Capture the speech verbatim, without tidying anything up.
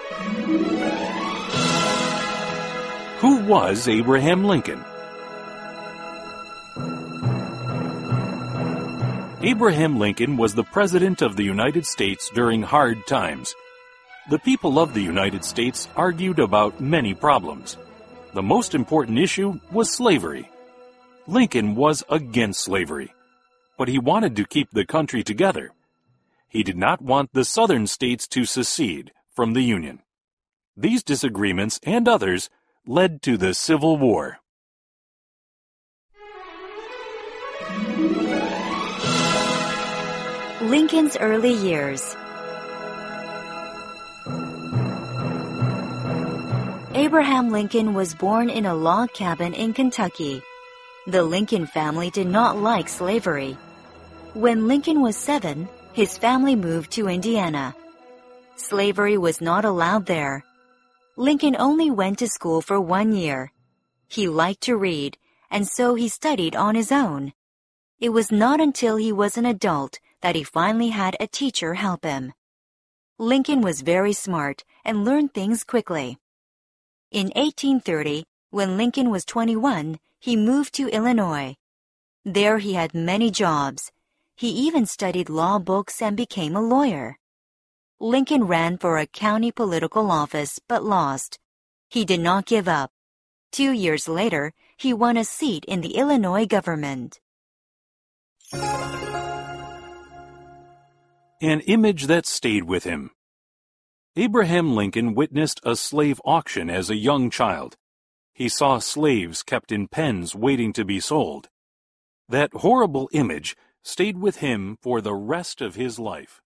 Who was Abraham Lincoln? Abraham Lincoln was the President of the United States during hard times. The people of the United States argued about many problems. The most important issue was slavery. Lincoln was against slavery, but he wanted to keep the country together. He did not want the southern states to secede from the Union. These disagreements and others led to the Civil War. Lincoln's early years. Abraham Lincoln was born in a log cabin in Kentucky. The Lincoln family did not like slavery. When Lincoln was seven, his family moved to Indiana. Slavery was not allowed there. Lincoln only went to school for one year. He liked to read, and so he studied on his own. It was not until he was an adult that he finally had a teacher help him. Lincoln was very smart and learned things quickly. In eighteen thirty, when Lincoln was twenty-one, he moved to Illinois. There he had many jobs. He even studied law books and became a lawyer. Lincoln ran for a county political office but lost. He did not give up. Two years later, he won a seat in the Illinois government. An image that stayed with him. Abraham Lincoln witnessed a slave auction as a young child. He saw slaves kept in pens waiting to be sold. That horrible image stayed with him for the rest of his life.